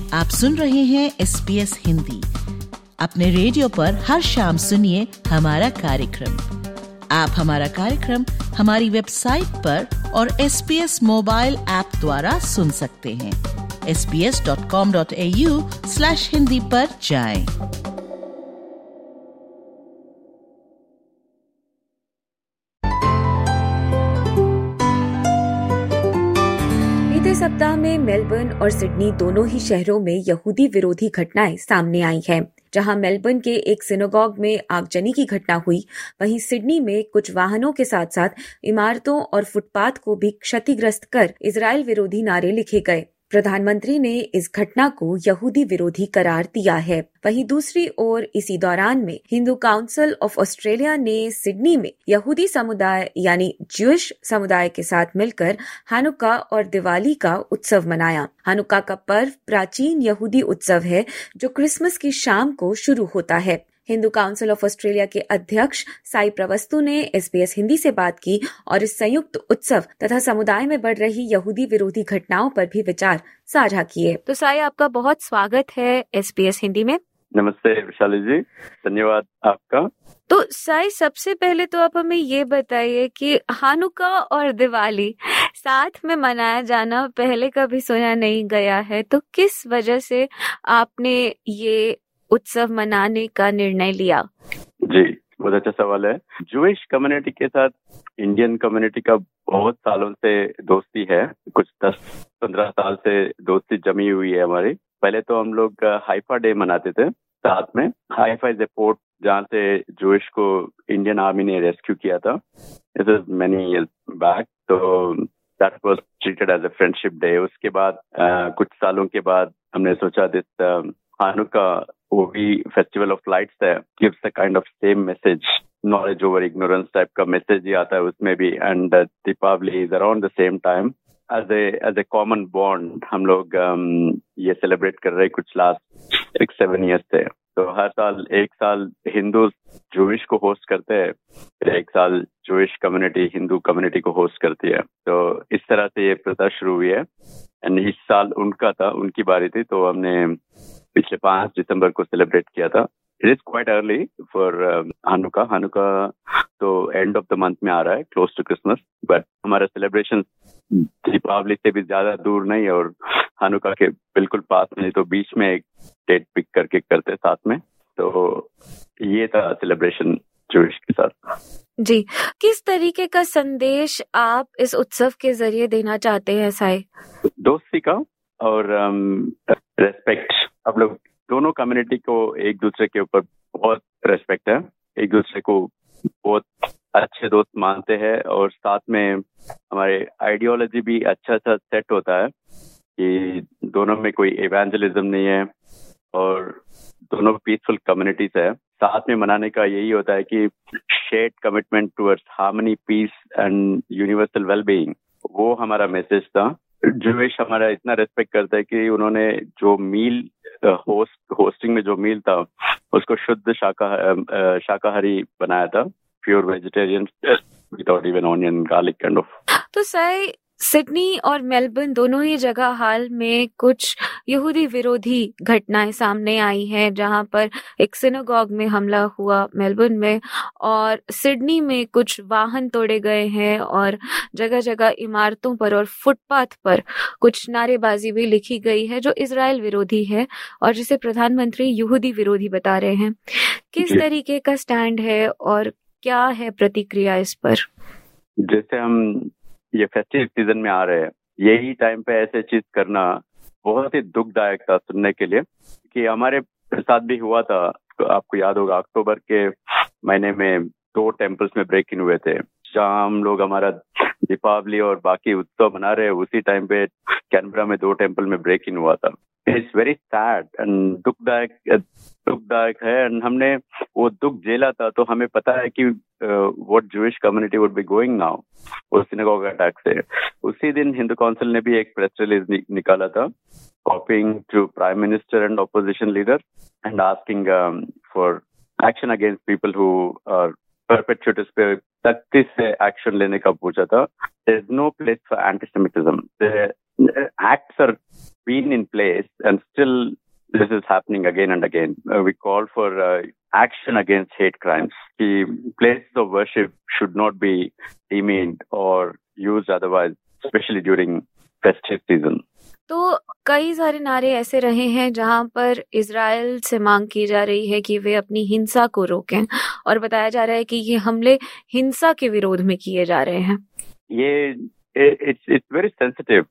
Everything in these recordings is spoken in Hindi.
आप सुन रहे हैं SBS हिंदी। अपने रेडियो पर हर शाम सुनिए हमारा कार्यक्रम। आप हमारा कार्यक्रम हमारी वेबसाइट पर और SBS मोबाइल ऐप द्वारा सुन सकते हैं। sbs.com.au/hindi पर जाएं। सप्ताह में मेलबर्न और सिडनी दोनों ही शहरों में यहूदी विरोधी घटनाएं सामने आई हैं। जहां मेलबर्न के एक सिनेगॉग में आगजनी की घटना हुई, वहीं सिडनी में कुछ वाहनों के साथ साथ इमारतों और फुटपाथ को भी क्षतिग्रस्त कर इजराइल विरोधी नारे लिखे गए। प्रधानमंत्री ने इस घटना को यहूदी विरोधी करार दिया है। वहीं दूसरी ओर इसी दौरान में हिंदू काउंसिल ऑफ ऑस्ट्रेलिया ने सिडनी में यहूदी समुदाय यानी ज्यूइश समुदाय के साथ मिलकर हानुका और दिवाली का उत्सव मनाया। हानुका का पर्व प्राचीन यहूदी उत्सव है जो क्रिसमस की शाम को शुरू होता है। हिंदू काउंसिल ऑफ ऑस्ट्रेलिया के अध्यक्ष साई प्रवस्तु ने SBS हिंदी से बात की और इस संयुक्त उत्सव तथा समुदाय में बढ़ रही यहूदी विरोधी घटनाओं पर भी विचार साझा किए। तो साई, आपका बहुत स्वागत है SBS हिंदी में। नमस्ते विशाली जी, धन्यवाद आपका। तो साई, सबसे पहले तो आप हमें ये बताइए कि हानुका और दिवाली साथ में मनाया जाना पहले कभी सुना नहीं गया है, तो किस वजह से आपने ये उत्सव मनाने का निर्णय लिया? जी, बहुत अच्छा सवाल है। ज्यूइश कम्युनिटी के साथ इंडियन कम्युनिटी का बहुत सालों से दोस्ती है। कुछ 10-15 साल से दोस्ती जमी हुई है हमारी। पहले तो हम लोग हाइफा डे मनाते थे साथ में। हाइफा इज ए पोर्ट जहाँ से ज्यूइश को इंडियन आर्मी ने रेस्क्यू किया था। This is many years back. तो that was treated as a friendship day. उसके बाद कुछ सालों के बाद हमने सोचा दिस हानुका, वो भी फेस्टिवल ऑफ लाइट्स है, gives a kind of same message, knowledge over ignorance type का मैसेज ही आता है उसमें भी। And Deepavali is around the same time. As a common bond हम लोग ये सेलिब्रेट कर रहे कुछ लास्ट 6-7 ईयर्स से। तो हर साल एक साल हिंदू ज्यूइश को होस्ट करते हैं, फिर एक साल ज्यूइश कम्युनिटी हिंदू कम्युनिटी को होस्ट करती है। तो इस तरह से ये प्रथा शुरू हुई है। एंड इस साल उनका था, उनकी बारी थी, तो हमने पिछले 5 दिसंबर को सेलिब्रेट किया था। It is quite early for Hanukkah. Hanukkah तो एंड ऑफ द मंथ में आ रहा है, क्लोज टू क्रिसमस, बट हमारा सेलिब्रेशन दीपावली से भी ज्यादा दूर नहीं और हानुका के बिल्कुल पास नहीं, तो बीच में एक डेट पिक करके करते साथ में। तो ये था सेलिब्रेशन ज्यूइश के साथ। जी, किस तरीके का संदेश आप इस उत्सव के जरिए देना चाहते हैं साई? दोस्ती का और रेस्पेक्ट। अब लोग दोनों कम्युनिटी को एक दूसरे के ऊपर बहुत रेस्पेक्ट है, एक दूसरे को बहुत अच्छे दोस्त मानते हैं और साथ में हमारे आइडियोलॉजी भी अच्छा सा सेट होता है कि दोनों में कोई इवेंजलिज्म नहीं है और दोनों पीसफुल कम्युनिटीज है। साथ में मनाने का यही होता है कि shared commitment towards harmony, peace and universal wellbeing, वो हमारा मैसेज था। ज्यूइश हमारा इतना रेस्पेक्ट करता है कि उन्होंने जो मील होस्टिंग में जो मील था उसको शुद्ध शाकाहारी बनाया था, pure vegetarian without even onion garlic kind of. तो साई, सिडनी और मेलबर्न दोनों ही जगह हाल में कुछ यहूदी विरोधी घटनाएं सामने आई हैं, जहां पर एक सिनेगॉग में हमला हुआ मेलबर्न में और सिडनी में कुछ वाहन तोड़े गए हैं और जगह जगह इमारतों पर और फुटपाथ पर कुछ नारेबाजी भी लिखी गई है जो इजराइल विरोधी है और जिसे प्रधानमंत्री यहूदी विरोधी बता रहे हैं। किस तरीके का स्टैंड है और क्या है प्रतिक्रिया इस पर? जैसे हम ये फेस्टिव सीजन में आ रहे हैं, यही टाइम पे ऐसे चीज करना बहुत ही दुखदायक था सुनने के लिए, कि हमारे साथ भी हुआ था। आपको याद होगा अक्टूबर के महीने में 2 टेम्पल्स में ब्रेक इन हुए थे, जहाँ हम लोग हमारा दीपावली और बाकी उत्सव मना रहे हैं, उसी टाइम पे कैनबरा में 2 टेम्पल में ब्रेक इन हुआ था। इट्स वेरी सैड एंड दुखदायक है। एंड हमने वो दुख झेला था, तो हमें पता है कि what Jewish community would be going now वो सिनेगॉग अटैक से। उसी दिन हिंदू काउंसिल ने भी एक प्रेस रिलीज निकाला था, coping to prime minister and opposition leader and asking for action against people who are perpetrators पे सख्ती से एक्शन लेने का पूछा था। There is no place for antisemitism. acts are been in place and still this is happening again and again. We call for action against hate crimes. The places of worship should not be demeaned or used otherwise, especially during festive season. तो कई सारे नारे ऐसे रहे हैं जहां पर इजराइल से मांग की जा रही है कि वे अपनी हिंसा को रोकें और बताया जा रहा है कि ये हमले हिंसा के विरोध में किए जा रहे हैं। ये इट्स वेरी सेंसिटिव।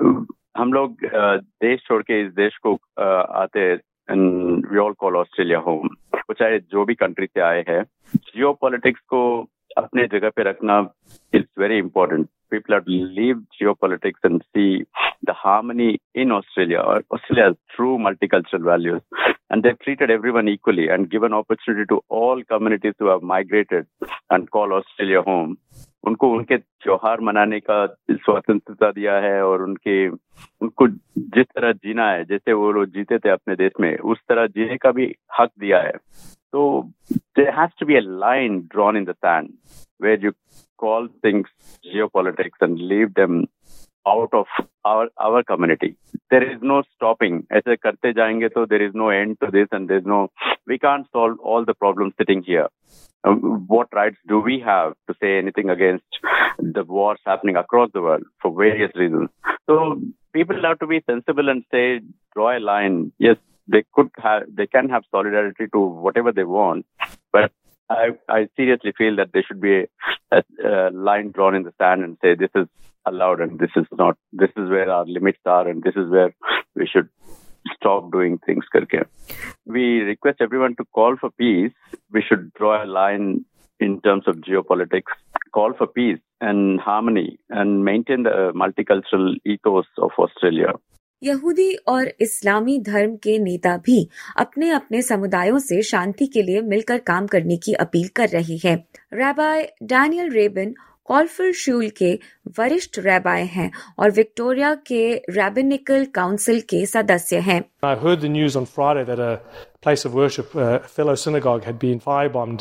हम लोग देश छोड़ के इस देश को आते हैं and we all call Australia home. वो चाहे जो भी कंट्री से आए हैं, जियो पॉलिटिक्स को अपने जगह पे रखना is very important. People have to leave geopolitics and see the harmony in Australia, or Australia's true multicultural values. And they've treated everyone equally and given opportunity to all communities who have migrated and call Australia home. उनको उनके त्योहार मनाने का स्वतंत्रता दिया है और उनको जिस तरह जीना है, जैसे वो लोग जीते थे अपने देश में, उस तरह जीने का भी हक दिया है। So there has to be a line drawn in the sand where you call things geopolitics and leave them out of our community. There is no stopping. ऐसे करते जाएंगे तो there is no end to this and we can't solve all the problems sitting here. What rights do we have to say anything against the wars happening across the world for various reasons? So people have to be sensible and say, draw a line. Yes, they can have solidarity to whatever they want, but I seriously feel that there should be a line drawn in the sand and say this is allowed and this is not. This is where our limits are and this is where we should stop doing things. Karke. We request everyone to call for peace. We should draw a line in terms of geopolitics, call for peace and harmony and maintain the multicultural ethos of Australia. यहूदी और इस्लामी धर्म के नेता भी अपने अपने समुदायों से शांति के लिए मिलकर काम करने की अपील कर रहे हैं। रैबाई डैनियल रेबिन कॉलफुल शूल के वरिष्ठ रैबाई हैं और विक्टोरिया के रैबिनिकल काउंसिल के सदस्य हैं। I heard the news on Friday that a place of worship, a fellow synagogue, had been firebombed.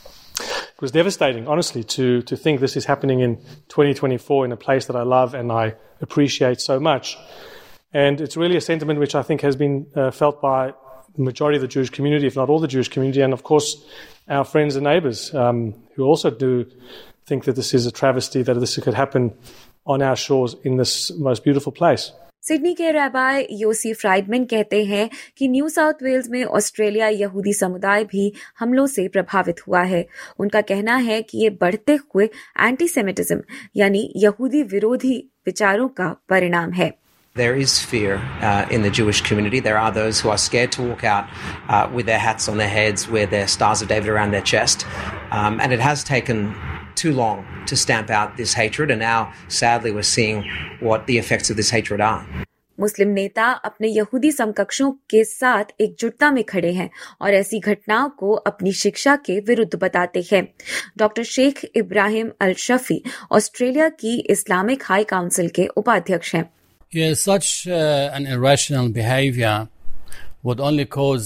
It was devastating, honestly, to think this is happening in 2024 in a place that I love and I appreciate so much. And it's really a sentiment which I think has been felt by the majority of the Jewish community, if not all the Jewish community, and of course our friends and neighbours who also do think that this is a travesty, that this could happen on our shores in this most beautiful place. Sydney के रैबाई योसी फ्राइडमैन कहते हैं कि न्यू साउथ वेल्स में ऑस्ट्रेलिया यहूदी समुदाय भी हमलों से प्रभावित हुआ है। उनका कहना है कि ये बढ़ते हुए एंटीसेमिटिज्म यानी यहूदी विरोधी विचारों का परिणाम है। There is fear in the Jewish community. There are those who are scared to walk out with their hats on their heads, with their stars of David around their chest. And it has taken too long to stamp out this hatred. And now, sadly, we're seeing what the effects of this hatred are. मुस्लिम नेता अपने यहूदी समकक्षों के साथ एकजुटता में खड़े हैं और ऐसी घटनाओं को अपनी शिक्षा के विरुद्ध बताते हैं। Doctor Sheikh Ibrahim Al Shafi Australia की इस्लामिक हाई काउंसिल के उपाध्यक्ष हैं। Yes, such an irrational behavior would only cause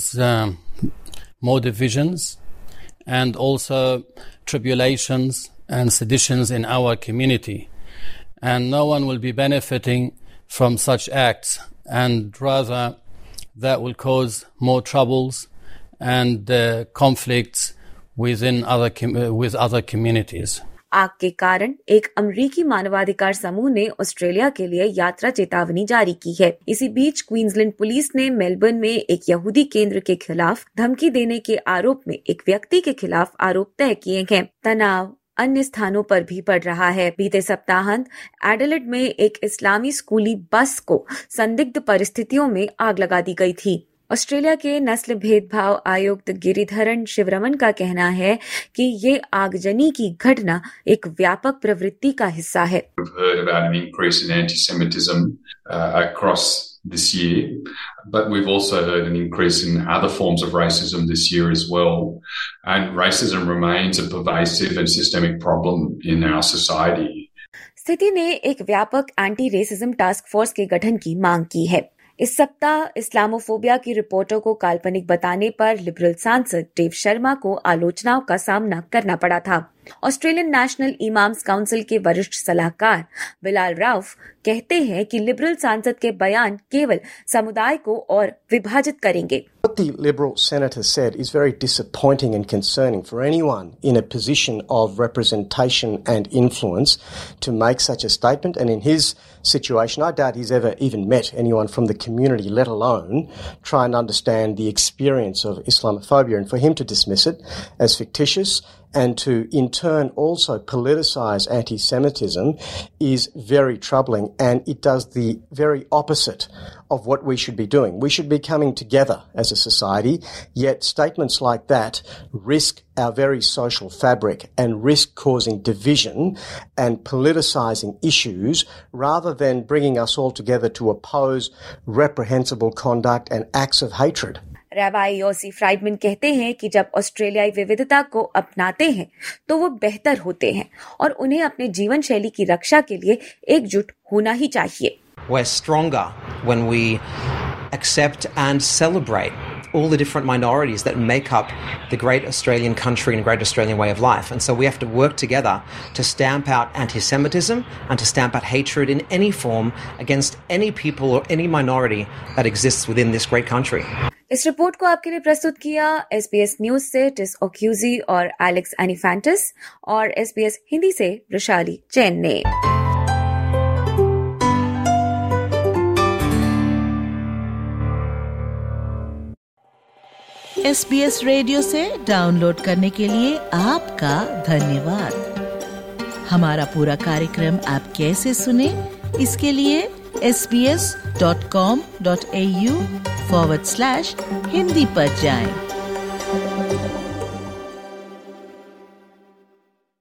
more divisions and also tribulations and seditions in our community. And no one will be benefiting from such acts, and rather that will cause more troubles and conflicts within with other communities. आग के कारण एक अमेरिकी मानवाधिकार समूह ने ऑस्ट्रेलिया के लिए यात्रा चेतावनी जारी की है। इसी बीच क्वींसलैंड पुलिस ने मेलबर्न में एक यहूदी केंद्र के खिलाफ धमकी देने के आरोप में एक व्यक्ति के खिलाफ आरोप तय किए हैं। तनाव अन्य स्थानों पर भी बढ़ रहा है। बीते सप्ताहांत एडिलेड में एक इस्लामी स्कूली बस को संदिग्ध परिस्थितियों में आग लगा दी गई थी। ऑस्ट्रेलिया के नस्ल भेदभाव आयुक्त गिरिधरन शिवरमन का कहना है कि ये आगजनी की घटना एक व्यापक प्रवृत्ति का हिस्सा है। We've heard about an increase in anti-Semitism across this year, but we've also heard an increase in other forms of racism this year as well. And racism remains a pervasive and systemic problem in our society. स्थिति ने एक व्यापक एंटी रेसिज्म टास्क फोर्स के गठन की मांग की है। इस सप्ताह इस्लामोफोबिया की रिपोर्टों को काल्पनिक बताने पर लिबरल सांसद डेव शर्मा को आलोचनाओं का सामना करना पड़ा था। ऑस्ट्रेलियन नेशनल इमाम्स काउंसिल के वरिष्ठ सलाहकार बिलाल राउफ कहते हैं कि लिबरल सांसद के बयान केवल समुदाय को और विभाजित करेंगे। What the Liberal senator said is very disappointing and concerning for anyone in a position of representation and influence to make such a statement. And in his situation, I doubt he's ever even met anyone from the community, let alone try and understand the experience of Islamophobia. And for him to dismiss it as fictitious and to in turn also politicize anti-Semitism is very troubling, and it does the very opposite of what we should be doing. We should be coming together as a society, yet statements like that risk our very social fabric and risk causing division and politicizing issues rather than bringing us all together to oppose reprehensible conduct and acts of hatred. Rabbi Yossi Friedman कहते हैं कि जब ऑस्ट्रेलियाई विविधता को अपनाते हैं तो वो बेहतर होते हैं और उन्हें अपने जीवन शैली की रक्षा के लिए एकजुट होना ही चाहिए। We're stronger when we accept and celebrate all the different minorities that make up the great Australian country and great Australian way of life. And so we have to work together to stamp out anti-Semitism and to stamp out hatred in any form against any people or any minority that exists within this great country. इस रिपोर्ट को आपके लिए प्रस्तुत किया SBS न्यूज से टिस ओक्यूजी और एलेक्स एनिफेंटिस और SBS हिंदी से वृशाली जैन ने। SBS रेडियो से डाउनलोड करने के लिए आपका धन्यवाद। हमारा पूरा कार्यक्रम आप कैसे सुने, इसके लिए sbs.com.au/Hindi पर जाएं।